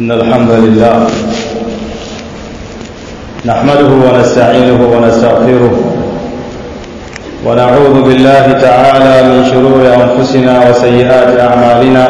إن الحمد لله نحمده ونستعينه ونستغفره ونعوذ بالله تعالى من شرور أنفسنا وسيئات أعمالنا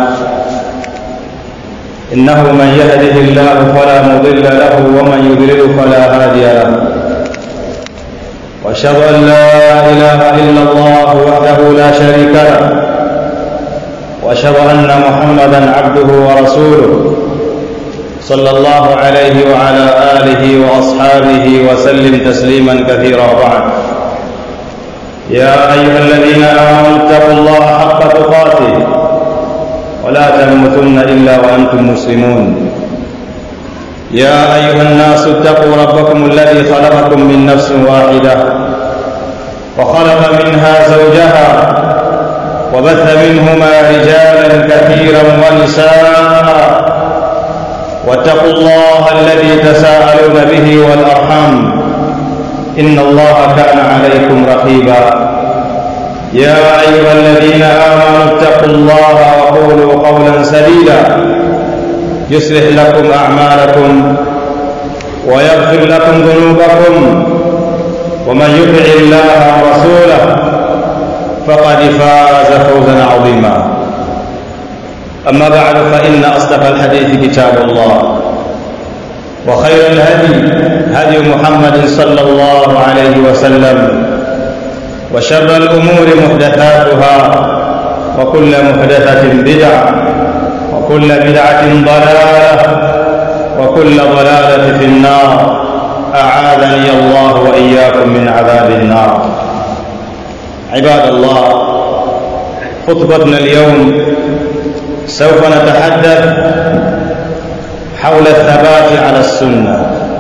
إنه من يهده الله فلا مضل له ومن يضلل فلا هادي له وأشهد أن لا إله إلا الله وحده لا شريك له وأشهد أن محمدا عبده ورسوله صلى الله عليه وعلى آله وأصحابه وسلم تسليما كثيرا بعد. يا أيها الذين آمنوا اتقوا الله حق تقاته ولا تموتن إلا وأنتم مسلمون. يا أيها الناس اتقوا ربكم الذي خلقكم من نفس واحدة وخلق منها زوجها وبث منهما رجالا كثيرا ونساء واتقوا الله الذي تساءلون به والأرحام إن الله كان عليكم رقيبا. يا أيها الذين آمنوا اتقوا الله وقولوا قولا سديدا يصلح لكم أعمالكم ويغفر لكم ذنوبكم ومن يطع الله ورسوله فقد فاز فوزا عظيما. أما بعد فإن أصدق الحديث كتاب الله وخير الهدي هدي محمد صلى الله عليه وسلم وشر الأمور محدثاتها وكل محدثة بدعة وكل بدعة ضلالة وكل ضلالة في النار أعاذني الله وإياكم من عذاب النار. عباد الله، خطبتنا اليوم سوف نتحدث حول الثبات على السنة.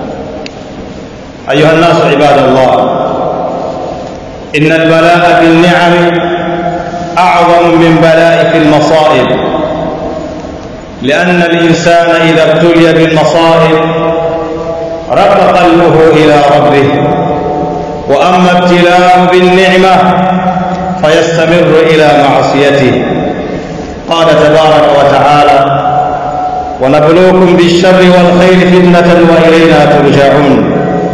أيها الناس عباد الله، إن البلاء بالنعم أعظم من بلاء في المصائب، لأن الإنسان إذا ابتلي بالمصائب رق قلبه إلى ربه، وأما ابتلاء بالنعمة فيستمر إلى معصيته. قال تبارك وتعالى: ونبلوكم بالشر والخير فتنة وإلينا ترجعون.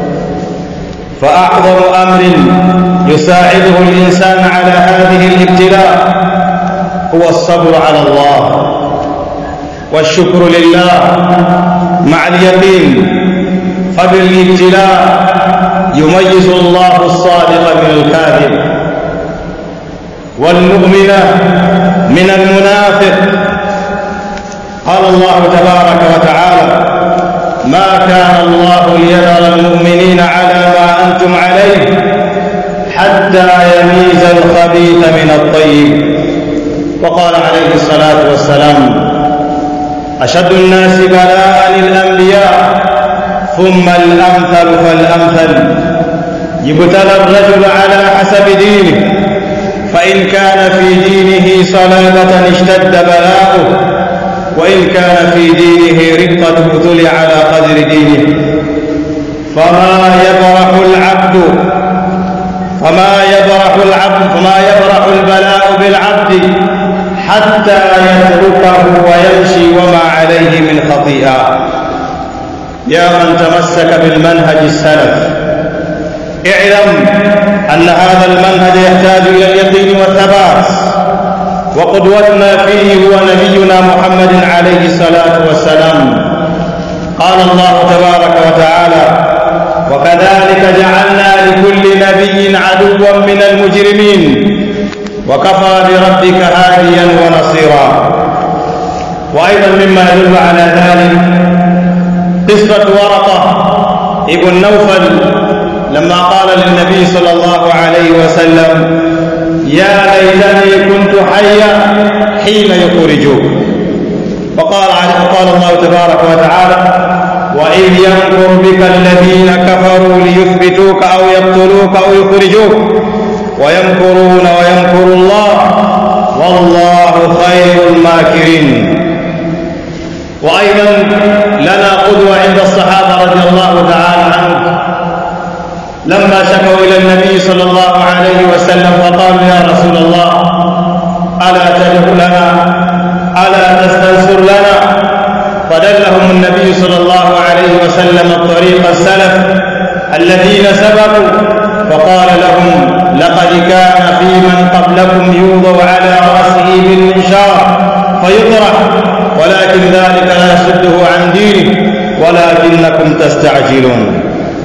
فأعظم أمر يساعده الإنسان على هذه الابتلاء هو الصبر على الله والشكر لله مع اليقين. فبالابتلاء يميز الله الصادق من الكاذب والمؤمن من المنافق. قال الله تبارك وتعالى: ما كان الله ليذر المؤمنين على ما أنتم عليه حتى يميز الخبيث من الطيب. وقال عليه الصلاة والسلام: أشد الناس بلاء الأنبياء ثم الأمثل فالأمثل. يبتلى الرجل على حسب دينه، فإن كان في دينه صلابة اشتد بلاؤه، وإن كان في دينه رقة ابتلي على قدر دينه. فما يبرح البلاء بالعبد حتى يتركه ويمشي وما عليه من خطيئة. يا من تمسك بالمنهج السلف، اعلم أن هذا المنهج يحتاج إلى اليقين والثبات، وقدوتنا فيه هو نبينا محمد عليه الصلاة والسلام. قال الله تبارك وتعالى: وكذلك جعلنا لكل نبي عدوا من المجرمين وكفى بربك هاديا ونصيرا. وأيضا مما يدل على ذلك قصة ورقة ابن نوفل لما قال للنبي صلى الله عليه وسلم: يا ليتني كنت حيا حين يخرجوك. وقال الله تبارك وتعالى: وإذ يمكر بك الذين كفروا ليثبتوك أو يقتلوك أو يخرجوك ويمكرون ويمكر الله والله خير الماكرين. وأيضا لنا قدوة عند الصحابة رضي الله تعالى عنهم لما شكوا إلى النبي صلى الله عليه وسلم وقالوا: يا رسول الله، ألا تدعو لنا؟ ألا تستنصر لنا؟ فدلهم النبي صلى الله عليه وسلم الطريق السلف الذين سبقوا فقال لهم لقد كان في من قبلكم يوضع على رأسه بالمنشار فيطرح ولكن ذلك لا يصده عن دينه ولكنكم تستعجلون.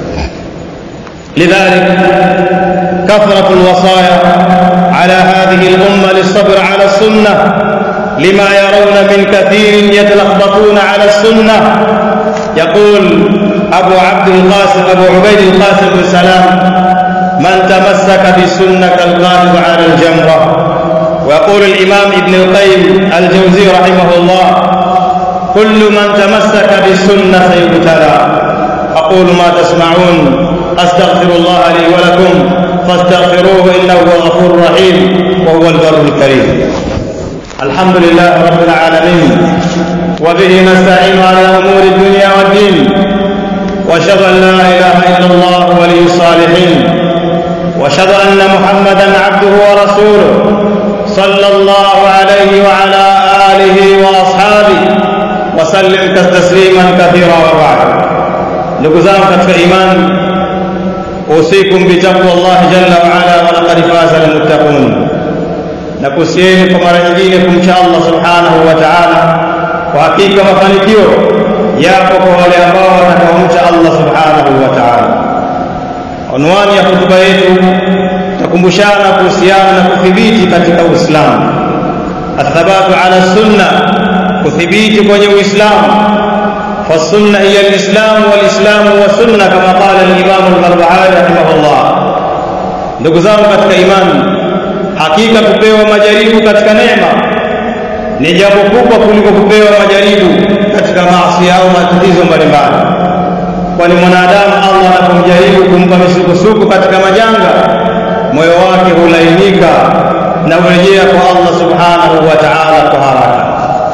لذلك كثرة الوصايا على هذه الأمة للصبر على السنة لما يرون من كثير يتلخبطون على السنة. يقول أبو عبيد القاسم بن سلام من تمسك بالسنة كالغالب على الجمرة. ويقول الإمام ابن القيم الجوزي رحمه الله كل من تمسك بالسنة سيبتلى. أقول ما تسمعون أستغفر الله لي ولكم فاستغفروه إنه هو الغفور الرحيم وهو البر الكريم. الحمد لله رب العالمين وبه نستعين على أمور الدنيا والدين وأشهد أن لا إله إلا الله ولي الصالحين وأشهد أن محمدا عبده ورسوله صلى الله عليه وعلى آله وأصحابه وسلم تسليما كثيرا. وبعد ndugu zangu katika imani usikum bitaqwa Allah jalla wa ala wa laqad faza almuttaqun. Na kusieni kwa mara nyingine kumcha Allah subhanahu wa ta'ala. Kwa hakika mafanikio yapo kwa wale ambao watakaomcha Allah subhanahu wa ta'ala. Unwani ya hotuba yetu tutakumbushana kuhusiana na kudhibiti katika Uislamu. Athabatu ala sunna, kudhibiti kwenye Uislamu. فالسنة هي الإسلام والإسلام هو السنة كما قال الإمام البربهاري رحمه الله. ndugu zangu katika imani, hakika kupewa majaribu katika neema ni jambo kubwa kuliko kupewa majaribu katika maasi au matatizo mbalimbali. Kwani mwanadamu Allah anapomjaribu kumpa misukosuko katika majanga, moyo wake hulainika na urejea kwa Allah subhanahu wa ta'ala kwa haraka.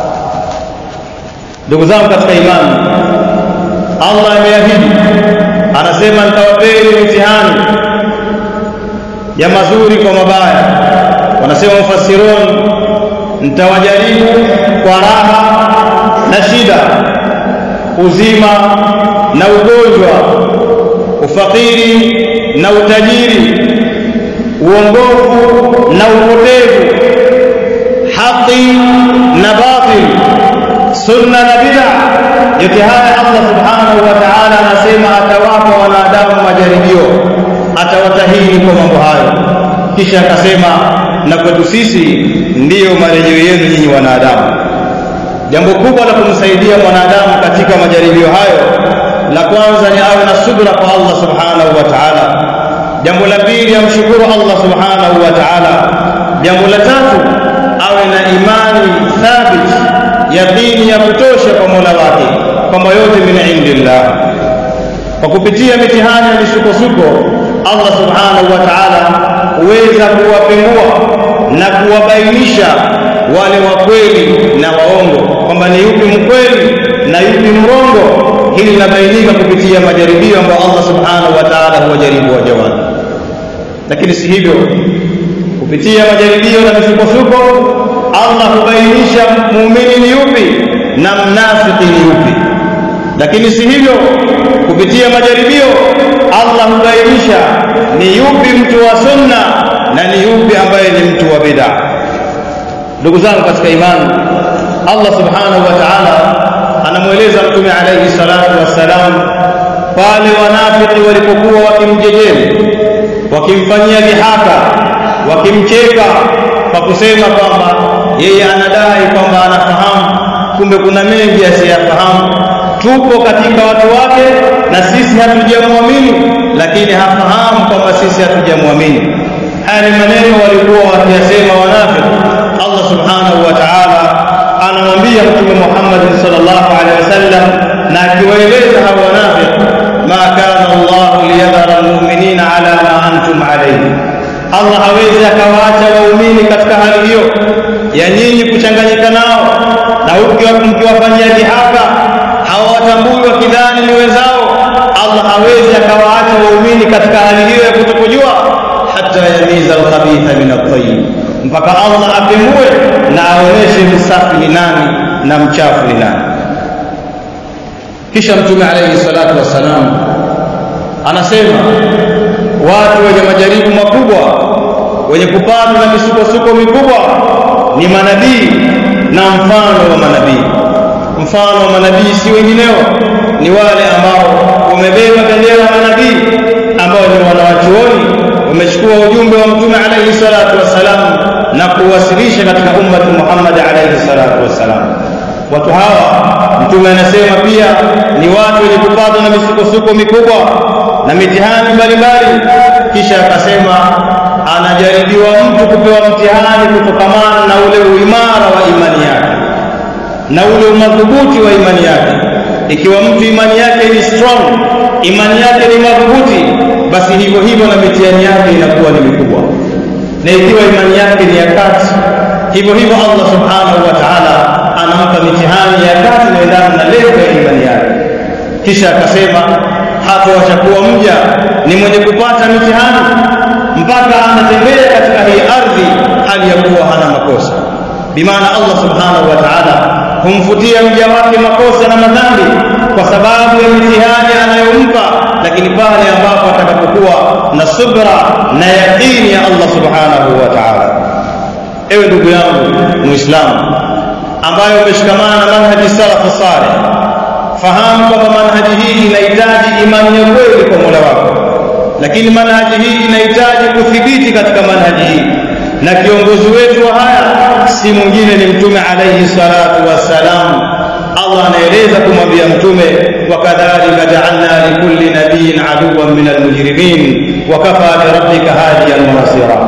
Ndugu zangu katika imani, Allah ameahidi, anasema nitawapeni mitihani ya mazuri kwa mabaya. Wanasema mufassirun, nitawajaribu kwa raha na shida, uzima na ugonjwa, ufakiri na utajiri, uongofu na upotevu, haki na batil, sunna na bid'a. Yote haya Allah subhanahu wa ta'ala anasema atawapa wanadamu majaribio, atawatahini kwa mambo hayo. Kisha akasema na kwetu sisi ndiyo marejeo yenu nyinyi wanadamu. Jambo kubwa la kumsaidia mwanadamu katika majaribio hayo, la kwanza ni awe na subra kwa Allah subhanahu wa ta'ala. Jambo la pili amshukuru Allah subhanahu wa ta'ala. Jambo la tatu awe na imani thabit, yaqini ya kutosha kwa Mola wake kwamba yote min indillah. Kwa kupitia mitihani na misukosuko, Allah subhanahu wa ta'ala huweza kuwapengua na kuwabainisha wale wa kweli na waongo, kwamba ni yupi mkweli na yupi mrongo. Hili linabainika kupitia majaribio ambayo Allah subhanahu wa ta'ala huwajaribu waja wake. Lakini si hivyo, kupitia majaribio na misukosuko Allah hubainisha muumini ni yupi na mnafiki ni yupi. Lakini si hivyo, kupitia majaribio Allah hubainisha ni yupi mtu wa sunna na ni yupi ambaye ni mtu wa bid'a. Ndugu zangu katika imani, Allah subhanahu wa ta'ala anamueleza Mtume alayhi salatu wassalam pale wanafiki walipokuwa wakimjejeli, wakimfanyia dhihaka, wakimcheka kwa kusema kwamba yeye anadai kwamba anafahamu, kumbe kuna mengi asiyafahamu. Tupo katika watu wake na sisi hatujamwamini, lakini hafahamu kwamba sisi hatujamwamini. Haya ni maneno walikuwa wakiyasema wanafiki. Allah subhanahu wa ta'ala anamwambia Mtume Muhammad sallallahu alaihi wasallam na akiwaeleza hao wanafiki, ma kana Allah liyadhara almu'minina ala ma antum alayhi. Allah hawezi akawaacha waumini katika hali hiyo ya nyinyi kuchanganyika nao na mkiwafanyia dhihaka, hawatambui wakidhani ni wenzao. Allah hawezi akawaacha waumini katika hali hiyo ya kutokujua, hata yamiza al-khabitha min at-tayyib, mpaka Allah apimue na aoneshe msafi ni nani na mchafu ni nani. Kisha Mtume alayhi salatu wasalam anasema watu wenye majaribu makubwa, wenye kupatwa na misukosuko mikubwa ni manabii na mfano wa manabii. Mfano wa manabii si wengineo, ni wale ambao wamebeba bendera ya manabii, ambao ni wanawachuoni, wamechukua ujumbe wa Mtume alayhi salatu wasalam na kuwasilisha katika ummati Muhammad alayhi salatu wasalam. Watu hawa Mtume anasema pia ni watu wenye kupatwa na misukosuko mikubwa na mitihani mbalimbali. Kisha akasema anajaribiwa mtu kupewa mtihani kutokamana na ule uimara wa imani yake na ule umadhubuti wa imani yake. Ikiwa mtu imani yake ni strong, imani yake ni madhubuti, basi hivyo hivyo na mitihani yake inakuwa ni mikubwa. Na ikiwa imani yake ni ya kati, hivyo hivyo Allah subhanahu wa ta'ala anampa mitihani ya kati inayoendana na level ya imani yake. Kisha akasema hapo watakuwa mja ni mwenye kupata mitihani mpaka anatembea katika hii ardhi hali ya kuwa hana makosa. Bimaana Allah subhanahu wa ta'ala humfutia mja wake makosa na madhambi kwa sababu ya mitihani anayompa, lakini pale ambapo atakapokuwa na subra na yaqini ya Allah subhanahu wa ta'ala. Ewe ndugu yangu Muislamu ambaye umeshikamana na manhaji salafu salih, fahamu kwamba manhaji hii inahitaji imani ya kweli kwa Mola wako, lakini manhaji hii inahitaji kuthibiti katika manhaji hii, na kiongozi wetu wa haya si mwingine ni Mtume alayhi salatu wassalam. Allah anaeleza kumwambia Mtume, wakadhalika ja'alna likulli nabiyyin aduwwan minal mujrimin wa kafa bi rabbika hadiyan wa nasira.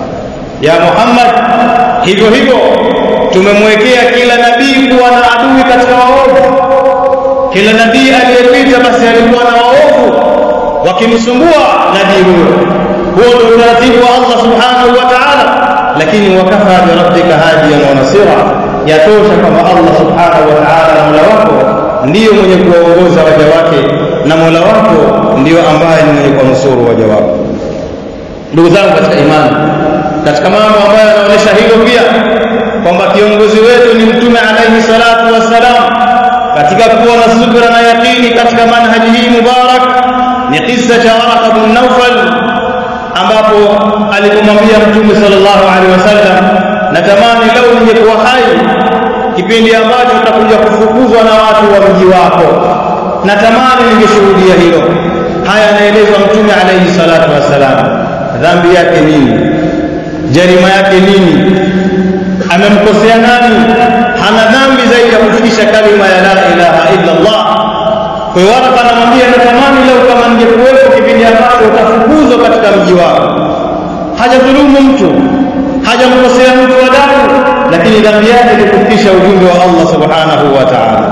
Ya Muhammad, hivyo hivyo tumemwekea kila nabii kuwa na adui katika waovu. Kila nabii aliyepita basi alikuwa na waovu wakimsumbua nabii huyo. Huo ndio utaratibu wa Allah subhanahu wa ta'ala, lakini wakafa bi rabbika hadiyan wa nasira, yatosha kama Allah subhanahu wa ta'ala na Mola wako ndiyo mwenye kuwaongoza waja wake, na Mola wako ndiyo ambaye ni mwenye kuwanusuru waja wako. Ndugu zangu katika imani, katika mambo ambayo yanaonyesha hilo pia kwamba kiongozi wetu ni Mtume alayhi salatu wassalam, katika kuwa na subra na yaqini katika manhaji hii mubarak, ni kisa cha Waraka bin Nawfal, ambapo alipomwambia Mtume sallallahu alaihi wasallam, natamani lau ningekuwa hai kipindi ambacho utakuja kufukuzwa na watu wa mji wako, natamani ningeshuhudia hilo. Haya anaelezwa Mtume alayhi salatu wassalam, dhambi yake nini, jarima yake nini, amemkosea nani? Hana dhambi zaidi ya kufikisha kalima ya la ilaha illa Allah. Kwa hiyo Waraka anamwambia, natamani leo kama ningekuwepo kipindi ambacho utafukuzwa katika mji wako. Hajadhulumu mtu, hajamkosea mtu wa damu, lakini dhambi yake ni kufikisha ujumbe wa Allah subhanahu wa ta'ala.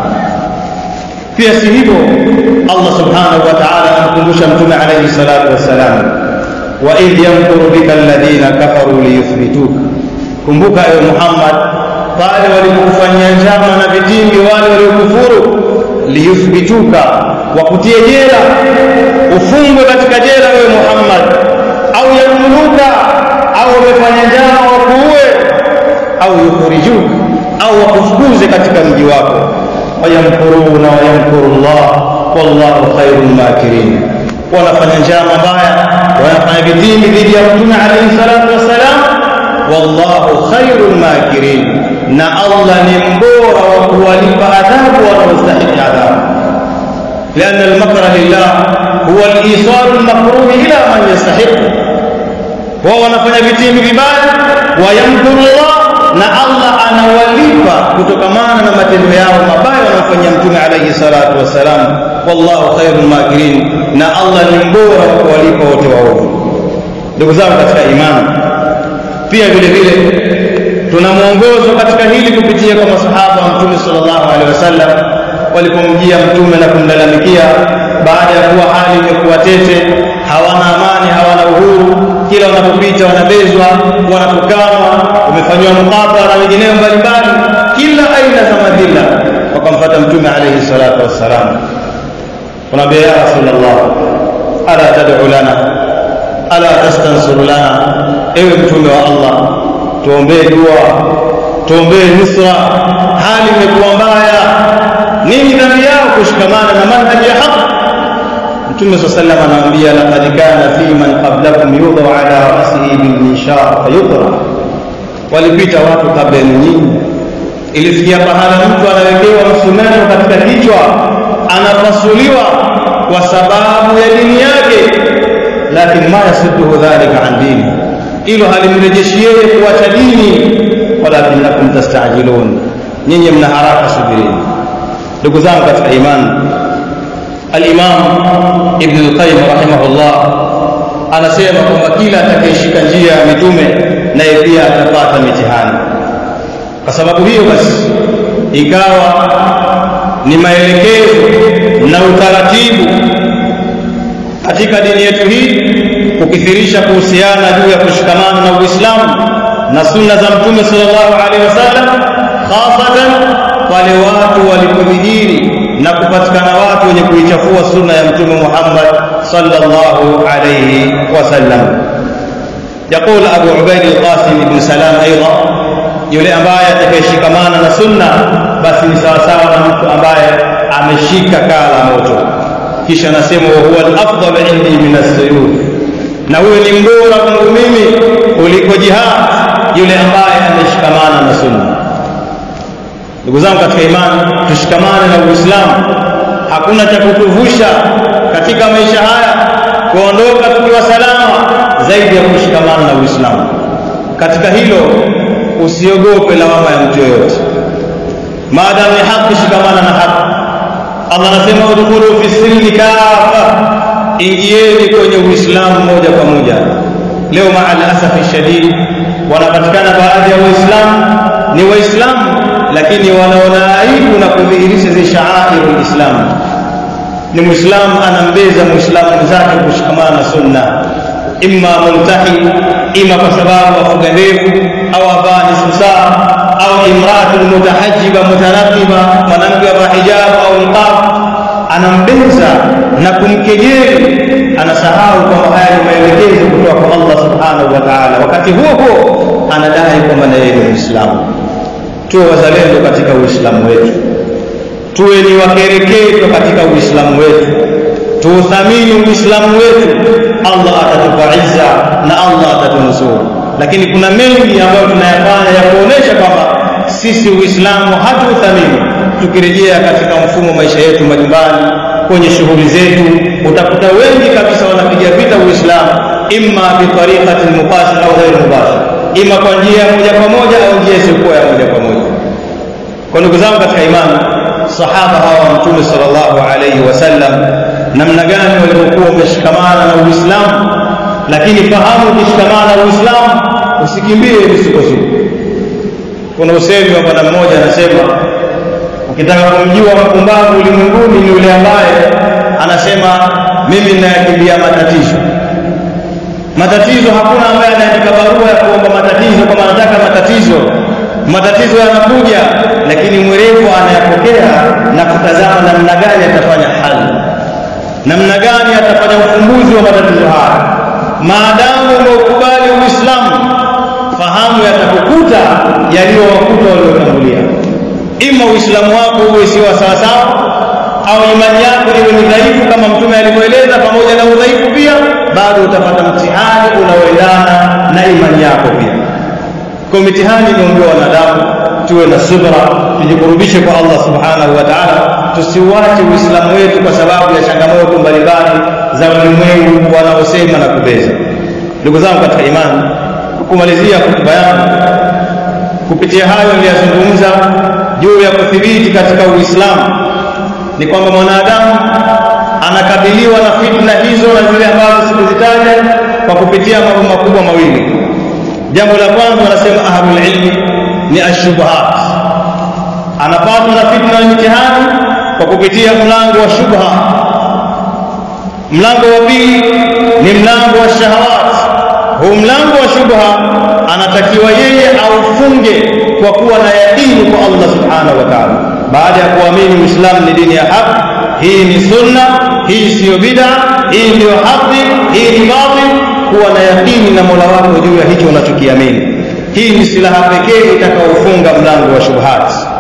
Pia si hivyo, Allah subhanahu wa ta'ala anamkumbusha Mtume alayhi salatu wassalam, wa idh yamkuru bika alladhina kafaru liyuthbituka. Kumbuka ewe Muhammad pale walipokufanyia njama na vitimbi wale waliokufuru, liyuthbituka, wakutie jela, ufungwe katika jela ewe Muhammad, au yakuluka, au wamefanya njama wakuue, au yukhrijuka, au wakufukuze katika mji wako. Wayamkuruna wayamkurullah wallahu khairul makirin. Wanafanya njama mbaya, wanafanya vitimbi dhidi ya Mtume alayhi salatu wassalam, wallahu khairul makirin, na Allah ni mbora wa kuwalipa adhabu wanaostahili adhabu. لأن المكر لله هو الإيصال المكروه إلى من يستحق. wao wanafanya vitimbi vibaya, wayamkuru Allah, na Allah anawalipa kutokamana na matendo yao mabaya wanafanya Mtume alayhi salatu wassalam. Wallahu khairul makirin, na Allah ni mbora wa kuwalipa wote waovu. Ndugu zangu katika imani, pia vile vile tuna mwongozo katika hili kupitia kwa masahaba wa Mtume sallallahu alaihi wasallam walipomjia Mtume na kumlalamikia baada ya kuwa hali imekuwa tete, hawana amani, hawana uhuru, kila wanapopita wanabezwa, wanatukanwa, wamefanywa mukabara na wengineo mbalimbali, kila aina za madhila. Wakamfuata Mtume alayhi salatu wassalam, wanamwambia, ya Rasulullah, ala tad'u lana, ala tastansuru lana, ewe Mtume wa Allah, tuombee dua, tuombee nusra, hali imekuwa mbaya, nini dhambi yao? Kushikamana na manhaji ya haki. Mtume sallallahu anawaambia, laqad kana fi man qablakum yudha ala ra'sihi bil minshar fayutra, walipita watu kabla yenu, ilifikia pahala mtu anawekewa msumeno katika kichwa, anapasuliwa kwa sababu ya dini yake, lakini ma yasudduhu dhalika an dini, ilo halimrejeshi yeye kuacha dini. Walakinakum tastajilun, nyinyi mna haraka, subirini. Ndugu zangu katika imani, al-Imam Ibn al-Qayyim rahimahullah anasema kwamba kila atakayeshika njia ya mitume naye pia atapata mitihani. Kwa sababu hiyo basi ikawa ni maelekezo na utaratibu katika dini yetu hii kukithirisha kuhusiana juu ya kushikamana na Uislamu na sunna za Mtume sallallahu alaihi wasallam, hasatan wale watu walipodhihiri na kupatikana watu wenye kuichafua sunna ya Mtume Muhammad sallallahu alaihi wasallam. يقول أبو عبيد القاسم بن سلام أيضا, yule ambaye atakayeshikamana na sunna basi ni sawa sawa na mtu ambaye ameshika kala moto. Kisha anasema huwa al-afdal indi min as-suyuf, na huyo ni mbora kwangu mimi kuliko jihad, yule ambaye ameshikamana na sunna. Ndugu zangu katika imani, tushikamane na Uislamu. Hakuna cha kutuvusha katika maisha haya kuondoka tukiwa salama zaidi ya kushikamana na Uislamu. Katika hilo usiogope lawama ya mtu yoyote, maadamu ni haki, shikamana na haki. Allah anasema udkhulu fi silmi kafa, ingieni kwenye Uislamu moja kwa moja. Leo maal asafi shadid wanapatikana baadhi ya Waislamu ni Waislamu lakini wanaona aibu na kudhihirisha zile sha'airul Islam. Ni Muislamu anambeza Muislamu mwenzake kushikamana na sunna, imma multahi, ima kwa sababu afuga ndevu au avaa nisfusaa, au imratul mutahajjiba mutaraqiba, mwanamke wa hijab au niqab, anambeza na kumkejeli, anasahau kwamba haya ni maelekezo kutoka kwa Allah subhanahu wa ta'ala. Wakati huo huo anadai kwamba yeye ni Muislamu. Tuwe wazalendo katika Uislamu wetu, tuwe ni wakereketo katika Uislamu wetu, tuuthamini Uislamu wetu. Allah atatupa izza na Allah atatunusuru. Lakini kuna mengi ambayo tunayafanya ya kuonesha kwamba sisi Uislamu hatuthamini. Tukirejea katika mfumo maisha yetu majumbani, kwenye shughuli zetu, utakuta wengi kabisa wanapiga vita Uislamu, imma bi tariqati al-mubashir au ghayr mubashir, ima kwa njia moja kwa moja au njia isiyokuwa ya moja kwa moja. Kwa ndugu zangu katika imani, sahaba hawa wa Mtume sallallahu alayhi wasallam namna gani walikuwa wameshikamana na Uislamu. Lakini fahamu, ukishikamana na Uislamu usikimbie misukosuko. Kuna usemi wa bwana mmoja anasema, ukitaka kumjua mpumbavu ulimwenguni ni yule ambaye anasema mimi ninayakimbia matatizo. Matatizo, hakuna ambaye anaandika barua ya kuomba matatizo kama anataka matatizo. Matatizo yanakuja, lakini mwerevu anayapokea na kutazama namna gani atafanya hali, namna gani atafanya ufumbuzi wa matatizo haya. Maadamu umeukubali Uislamu, fahamu yatakukuta yaliyowakuta waliotangulia. Ima Uislamu wako uwe si wa sawa sawa, au imani yako iwe ni dhaifu kama Mtume alivyoeleza, pamoja na udhaifu pia bado utapata mtihani unaoendana na imani yako pia. Kwa mitihani inaomba wanadamu tuwe na subra, tujikurubishe kwa Allah subhanahu wa ta'ala, tusiuache Uislamu wetu kwa sababu ya changamoto mbalimbali za ulimwengu wanaosema na kubeza. Ndugu zangu katika imani, kumalizia hotuba yangu kupitia hayo niliyozungumza juu ya kuthibiti katika Uislamu, ni kwamba mwanadamu anakabiliwa na fitna hizo na zile ambazo sikuzitaja kwa kupitia mambo makubwa mawili. Jambo la kwanza, wanasema ahlul ilmi, ni ashubhat. Anapatwa na fitna na mitihani kwa kupitia mlango wa shubha. Mlango wa pili ni mlango wa shahawat. Huu mlango wa shubha anatakiwa yeye aufunge kwa kuwa na yakini kwa Allah subhanahu wa ta'ala, baada ya kuamini Uislamu ni dini ya haki, hii ni sunna, hii sio bid'a, hii ndio haki, hii ni batil. Kuwa na yakini na Mola wako juu ya hicho unachokiamini. Hii ni silaha pekee itakayofunga mlango wa shubhat.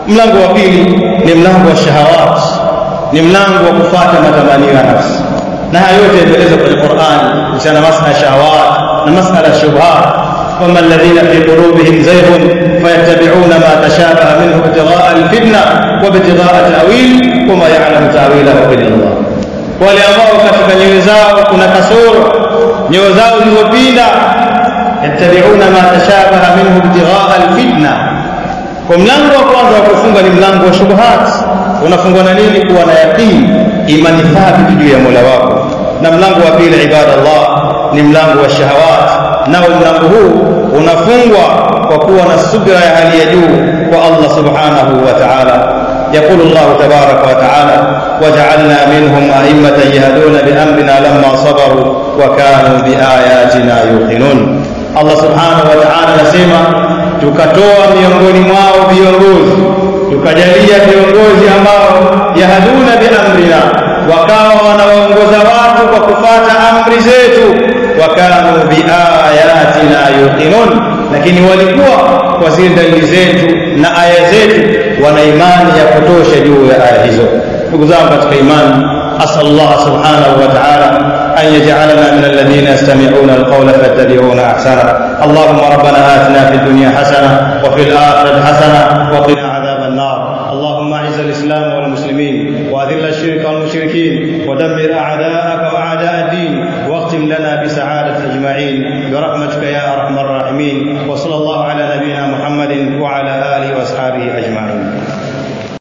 Mlango wa pili ni mlango wa shahawat, ni mlango wa kufuata matamanio ya nafsi. Na hayo yote yameelezwa kwenye Qur'an kuhusiana na masala ya shahawat na masala ya shubhat. Wama alladhina fi qulubihim zayghun fayattabi'una ma tashabaha minhu ibtigha'a al-fitna wa ibtigha'a ta'wil wama ya'lamu ta'wilahu illa Allah. Wale ambao katika nyoyo zao kuna kasoro, nyoyo zao zilizopinda, yattabi'una ma tashabaha minhu ibtigha'a al-fitna. Kwa mlango wa kwanza wa kufunga ni mlango wa shubhat. Unafungwa na nini? Kuwa na yaqeen, imani thabiti juu ya Mola wako. Na mlango wa pili ibadallah ni mlango wa shahawat. Nao mlango huu unafungwa kwa kuwa na subira ya hali ya juu kwa Allah subhanahu wa ta'ala. يقول الله تبارك وتعالى وجعلنا منهم أئمة يهدون بأمرنا لما صبروا وكانوا بآياتنا يوقنون. Allah subhanahu wa ta'ala anasema tukatoa miongoni mwao viongozi, tukajalia viongozi ambao yahduna biamrina, wakawa wanaongoza watu kwa kufuata amri zetu, wakanu biayatina yuqinun, lakini walikuwa kwa zile dalili zetu na aya zetu wana imani ya kutosha juu ya aya hizo. Ndugu zangu katika imani, asallallahu subhanahu wa ta'ala أن يجعلنا من الذين يستمعون القول فاتبعون أحسنه. اللهم ربنا آتنا في الدنيا حسنة وفي الآخرة حسنة وقنا عذاب النار. اللهم أعز الإسلام والمسلمين وأذل الشرك والمشركين ودمر أعداءك وأعداء الدين واختم لنا بسعادة أجمعين برحمتك يا أرحم الراحمين. وصلى الله على نبينا محمد وعلى آله وأصحابه أجمعين.